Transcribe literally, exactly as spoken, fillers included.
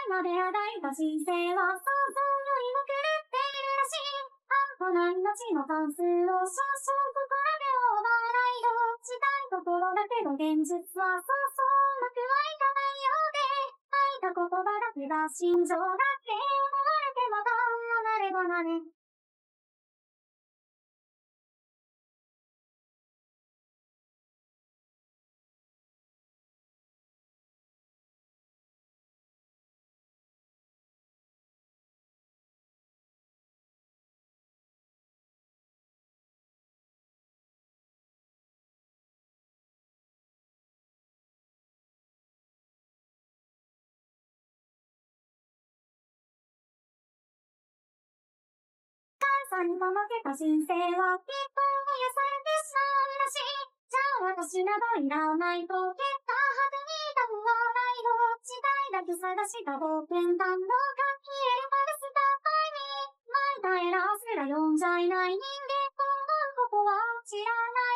まであがいた人生は想像よりも狂っているらしい。半端な命の関数を少々ここらでオーバーライドしたいところだけど現実はそうそううまくはいかないようで、吐いた言葉だけが心情だって思われてまた離れ離れ。さんと負けた人生はきっと癒されてしまうらしい。じゃあ私などいらないと結果果てにいた不安ないを時代だけ探した冒険弾のが消えるまでスタータイに巻いたエラーすら読んじゃいない人間今後ここは知らない。